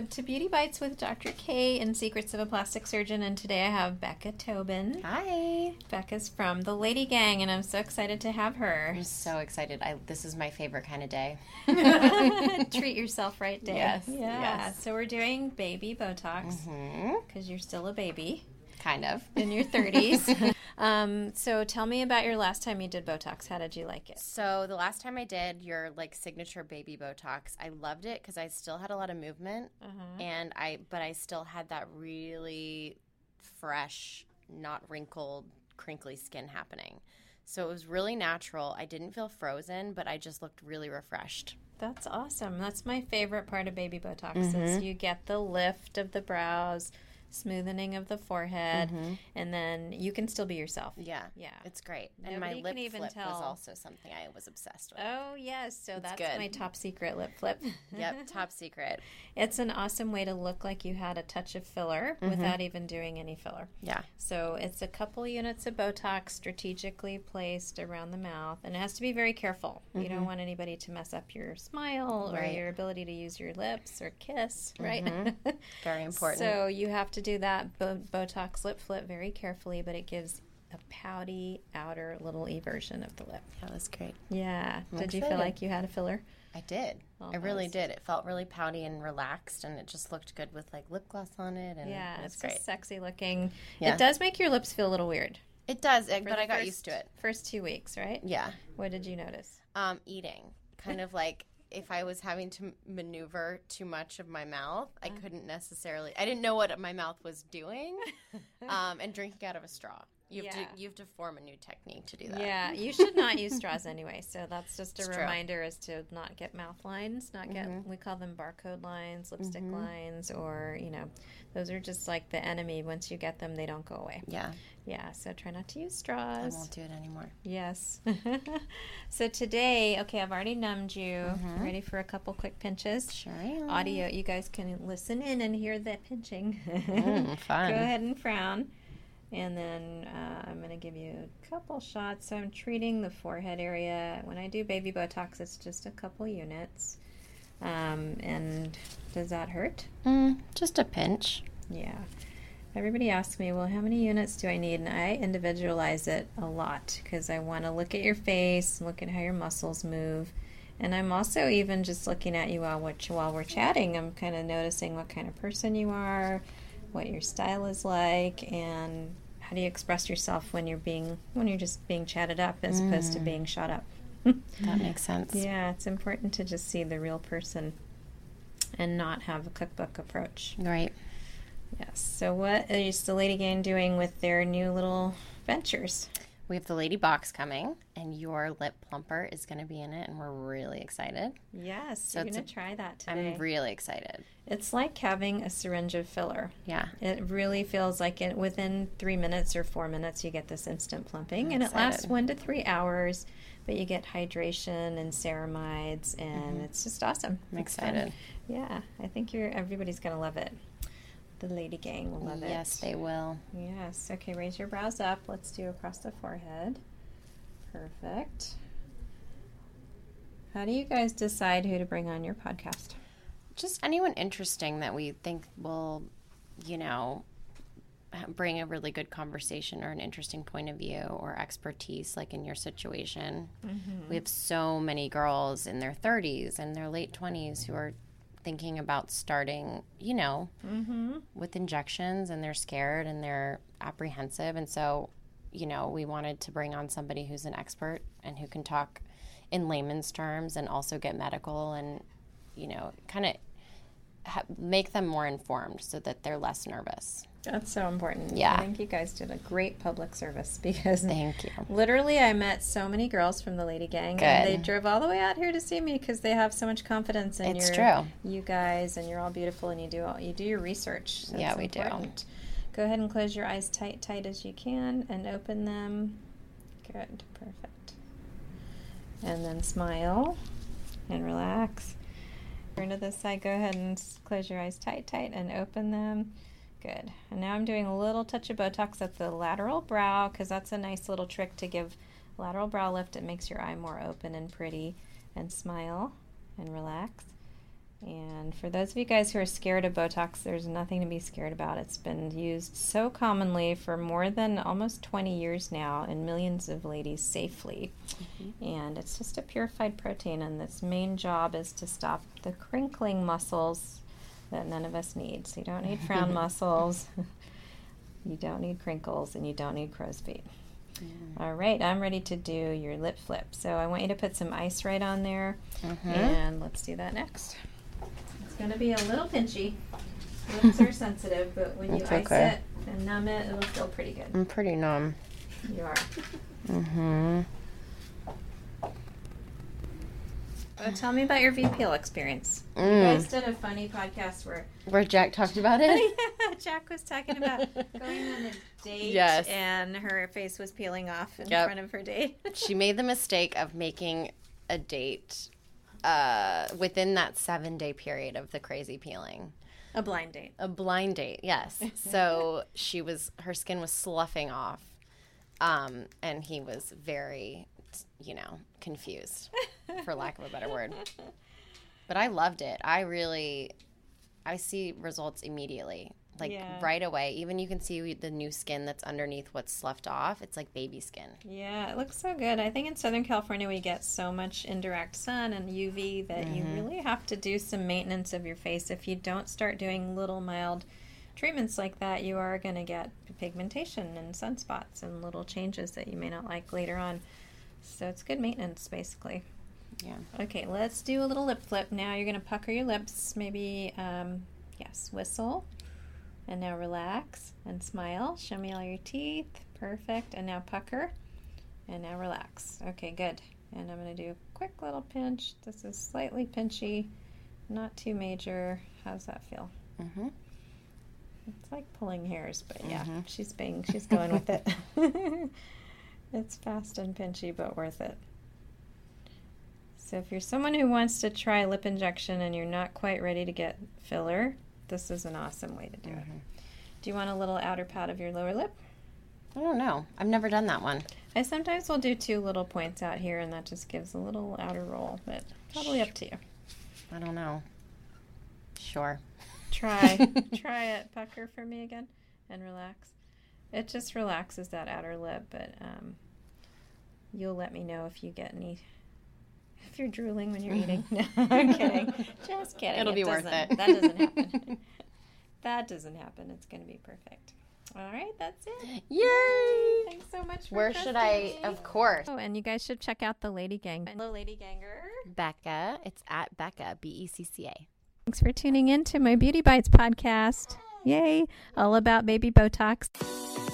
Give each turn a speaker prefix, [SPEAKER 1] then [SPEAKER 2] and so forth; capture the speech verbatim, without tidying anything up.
[SPEAKER 1] to Beauty Bites with Doctor K and Secrets of a Plastic Surgeon, and today I have Becca Tobin.
[SPEAKER 2] Hi.
[SPEAKER 1] Becca's from the Lady Gang, and I'm so excited to have her.
[SPEAKER 2] I'm so excited. I, this is my favorite kind of day.
[SPEAKER 1] Treat yourself right day.
[SPEAKER 2] Yes.
[SPEAKER 1] Yeah.
[SPEAKER 2] Yes.
[SPEAKER 1] So we're doing baby Botox because
[SPEAKER 2] Mm-hmm.
[SPEAKER 1] you're still a baby.
[SPEAKER 2] Kind of.
[SPEAKER 1] In your thirties. um, so tell me about your last time you did Botox. How did you like it?
[SPEAKER 2] So the last time I did your like signature baby Botox, I loved it because I still had a lot of movement,
[SPEAKER 1] Uh-huh.
[SPEAKER 2] and I but I still had that really fresh, not wrinkled, crinkly skin happening. So it was really natural. I didn't feel frozen, but I just looked really refreshed.
[SPEAKER 1] That's awesome. That's my favorite part of baby Botox
[SPEAKER 2] Mm-hmm.
[SPEAKER 1] is you get the lift of the brows, smoothening of the forehead,
[SPEAKER 2] Mm-hmm.
[SPEAKER 1] and then you can still be yourself.
[SPEAKER 2] Yeah.
[SPEAKER 1] Yeah.
[SPEAKER 2] It's great.
[SPEAKER 1] Nobody
[SPEAKER 2] and my
[SPEAKER 1] can
[SPEAKER 2] lip
[SPEAKER 1] even
[SPEAKER 2] flip
[SPEAKER 1] tell.
[SPEAKER 2] was also something I was obsessed with.
[SPEAKER 1] Oh, yes. So
[SPEAKER 2] It's
[SPEAKER 1] that's
[SPEAKER 2] good.
[SPEAKER 1] my top secret lip flip.
[SPEAKER 2] Yep, top secret.
[SPEAKER 1] It's an awesome way to look like you had a touch of filler
[SPEAKER 2] Mm-hmm.
[SPEAKER 1] without even doing any filler.
[SPEAKER 2] Yeah.
[SPEAKER 1] So it's a couple units of Botox strategically placed around the mouth, and it has to be very careful. You
[SPEAKER 2] Mm-hmm.
[SPEAKER 1] don't want anybody to mess up your smile or
[SPEAKER 2] Right.
[SPEAKER 1] your ability to use your lips or kiss, right?
[SPEAKER 2] Mhm. Very important.
[SPEAKER 1] So you have to do that Bo- Botox lip flip very carefully, but it gives a pouty outer little E version of the lip.
[SPEAKER 2] That was great.
[SPEAKER 1] Yeah.
[SPEAKER 2] I'm
[SPEAKER 1] Did you feel
[SPEAKER 2] excited.
[SPEAKER 1] like you had a filler?
[SPEAKER 2] I did. I really
[SPEAKER 1] Almost.
[SPEAKER 2] did. It felt really pouty and relaxed, and it just looked good with like lip gloss on it, and
[SPEAKER 1] Yeah,
[SPEAKER 2] it was
[SPEAKER 1] it's
[SPEAKER 2] great.
[SPEAKER 1] just sexy looking.
[SPEAKER 2] Yeah.
[SPEAKER 1] It does make your lips feel a little weird.
[SPEAKER 2] It does, it,
[SPEAKER 1] For
[SPEAKER 2] but
[SPEAKER 1] the
[SPEAKER 2] I got
[SPEAKER 1] first-
[SPEAKER 2] used to it.
[SPEAKER 1] First two weeks, right?
[SPEAKER 2] Yeah.
[SPEAKER 1] What did you notice?
[SPEAKER 2] Um, eating, kind of like if I was having to maneuver too much of my mouth, I couldn't necessarily. I didn't know what my mouth was doing, um, and drinking out of a straw. You have
[SPEAKER 1] Yeah.
[SPEAKER 2] to you have to form a new technique to do that.
[SPEAKER 1] Yeah, you should not use straws anyway. So that's just a
[SPEAKER 2] It's true.
[SPEAKER 1] reminder as to not get mouth lines, not get, we call them barcode lines, lipstick
[SPEAKER 2] Mhm.
[SPEAKER 1] lines, or, you know, those are just like the enemy. Once you get them, they don't go away.
[SPEAKER 2] Yeah.
[SPEAKER 1] Yeah, so try not to use
[SPEAKER 2] I
[SPEAKER 1] straws.
[SPEAKER 2] won't do it anymore.
[SPEAKER 1] Yes. So today, okay, I've already numbed you.
[SPEAKER 2] Mhm.
[SPEAKER 1] Ready for a couple quick pinches?
[SPEAKER 2] Sure. am.
[SPEAKER 1] Audio, you guys can listen in and hear the pinching.
[SPEAKER 2] Mm, fun.
[SPEAKER 1] Go ahead and frown. And then uh, I'm going to give you a couple shots. So I'm treating the forehead area. When I do baby Botox, it's just a couple units. Um, and does that hurt?
[SPEAKER 2] Mm, just a pinch.
[SPEAKER 1] Yeah. Everybody asks me, well, how many units do I need? And I individualize it a lot because I want to look at your face, look at how your muscles move. And I'm also even just looking at you while, which, while we're chatting. I'm kind of noticing what kind of person you are, what your style is like, and how do you express yourself when you're being when you're just being chatted up as opposed to
[SPEAKER 2] Mm.
[SPEAKER 1] being shot up.
[SPEAKER 2] That makes sense.
[SPEAKER 1] Yeah, it's important to just see the real person and not have a cookbook approach.
[SPEAKER 2] Right.
[SPEAKER 1] Yes. So what is the Lady Gang doing with their new little ventures?
[SPEAKER 2] We have the Lady Box coming, and your lip plumper is going to be in it, and we're really excited.
[SPEAKER 1] Yes,
[SPEAKER 2] So
[SPEAKER 1] you're
[SPEAKER 2] it's
[SPEAKER 1] going to
[SPEAKER 2] a-
[SPEAKER 1] try that today.
[SPEAKER 2] I'm really excited.
[SPEAKER 1] It's like having a syringe of filler.
[SPEAKER 2] Yeah.
[SPEAKER 1] It really feels like it within three minutes or four minutes you get this instant plumping,
[SPEAKER 2] I'm
[SPEAKER 1] and it lasts
[SPEAKER 2] excited.
[SPEAKER 1] one to three hours. But you get hydration and ceramides, and
[SPEAKER 2] Mhm.
[SPEAKER 1] it's just awesome.
[SPEAKER 2] I'm
[SPEAKER 1] It's fun.
[SPEAKER 2] excited.
[SPEAKER 1] Yeah, I think you're. Everybody's going to love it. The Lady Gang will love it.
[SPEAKER 2] Yes, they will.
[SPEAKER 1] Yes. Okay, raise your brows up. Let's do across the forehead. Perfect. How do you guys decide who to bring on your podcast?
[SPEAKER 2] Just anyone interesting that we think will, you know, bring a really good conversation or an interesting point of view or expertise, like in your situation.
[SPEAKER 1] Mm-hmm.
[SPEAKER 2] We have so many girls in their thirties and their late twenties who are thinking about starting, you know,
[SPEAKER 1] Mm-hmm.
[SPEAKER 2] with injections, and they're scared and they're apprehensive. And so, you know, we wanted to bring on somebody who's an expert and who can talk in layman's terms and also get medical and, you know, kind of ha- make them more informed so that they're less nervous.
[SPEAKER 1] That's so important.
[SPEAKER 2] Yeah.
[SPEAKER 1] I think you guys did a great public service because
[SPEAKER 2] Thank you.
[SPEAKER 1] literally I met so many girls from the Lady Gang and they
[SPEAKER 2] Good.
[SPEAKER 1] drove all the way out here to see me because they have so much confidence in
[SPEAKER 2] It's
[SPEAKER 1] your,
[SPEAKER 2] true.
[SPEAKER 1] you guys, and you're all beautiful and you do all, you do your research. So
[SPEAKER 2] Yeah,
[SPEAKER 1] it's
[SPEAKER 2] we do.
[SPEAKER 1] important. Go ahead and close your eyes tight, tight as you can and open them. Good. Perfect. And then smile and relax. Turn to this side. Go ahead and s- close your eyes tight, tight and open them. Good. And now I'm doing a little touch of Botox at the lateral brow because that's a nice little trick to give lateral brow lift. It makes your eye more open and pretty. And smile and relax. And for those of you guys who are scared of Botox, there's nothing to be scared about. It's been used so commonly for more than almost twenty years now in millions of ladies safely. Mm-hmm. And it's just a purified protein, and its main job is to stop the crinkling muscles that none of us need. So you don't need frown muscles, you don't need crinkles, and you don't need crow's feet. Mm. All right, I'm ready to do your lip flip. So I want you to put some ice right on there, mm-hmm. and let's do that next. It's going to be a little pinchy. Lips are sensitive, but when you it's ice okay. it and numb it, it'll feel pretty good.
[SPEAKER 2] I'm pretty numb.
[SPEAKER 1] You are.
[SPEAKER 2] Mm-hmm.
[SPEAKER 1] Oh, tell me about your V P L experience. Mm. You guys did a funny podcast where...
[SPEAKER 2] Where Jack talked about it?
[SPEAKER 1] Yeah, Jack was talking about going on a date,
[SPEAKER 2] yes.
[SPEAKER 1] and her face was peeling off in
[SPEAKER 2] yep.
[SPEAKER 1] front of her date.
[SPEAKER 2] She made the mistake of making a date uh, within that seven-day period of the crazy peeling.
[SPEAKER 1] A blind date.
[SPEAKER 2] A blind date, yes. So she was, her skin was sloughing off, um, and he was very... you know, confused, for lack of a better word. But I loved it. I really, I see results immediately, like yeah. right away. Even you can see the new skin that's underneath what's sloughed off. It's like baby skin.
[SPEAKER 1] Yeah, it looks so good. I think in Southern California we get so much indirect sun and U V that mm-hmm. you really have to do some maintenance of your face. If you don't start doing little mild treatments like that, you are going to get pigmentation and sunspots and little changes that you may not like later on. So it's good maintenance, basically.
[SPEAKER 2] Yeah.
[SPEAKER 1] Okay, let's do a little lip flip. Now you're going to pucker your lips. Maybe, um, yes, whistle. And now relax and smile. Show me all your teeth. Perfect. And now pucker. And now relax. Okay, good. And I'm going to do a quick little pinch. This is slightly pinchy, not too major. How's that feel?
[SPEAKER 2] Mm-hmm.
[SPEAKER 1] It's like pulling hairs, but yeah, mm-hmm. she's being, she's going with it. It's fast and pinchy, but worth it. So if you're someone who wants to try lip injection and you're not quite ready to get filler, this is an awesome way to do mm-hmm. it. Do you want a little outer pat of your lower lip?
[SPEAKER 2] I don't know. I've never done that one.
[SPEAKER 1] I sometimes will do two little points out here, and that just gives a little outer roll, but probably up to you.
[SPEAKER 2] I don't know. Sure.
[SPEAKER 1] Try. Try it. Pucker for me again and relax. It just relaxes that outer lip, but um, you'll let me know if you get any, if you're drooling when you're eating. No, I'm kidding. Just kidding.
[SPEAKER 2] It'll
[SPEAKER 1] it
[SPEAKER 2] be worth it.
[SPEAKER 1] That doesn't happen. That doesn't happen. It's going to be perfect. All right, that's it.
[SPEAKER 2] Yay!
[SPEAKER 1] Thanks so much for
[SPEAKER 2] Where should I, of course.
[SPEAKER 1] Oh, and you guys should check out the Lady Gang. Hello, Lady Ganger.
[SPEAKER 2] Becca. It's at Becca, B E C C A.
[SPEAKER 1] Thanks for tuning in to my Beauty Bites podcast. Yay! All about baby Botox.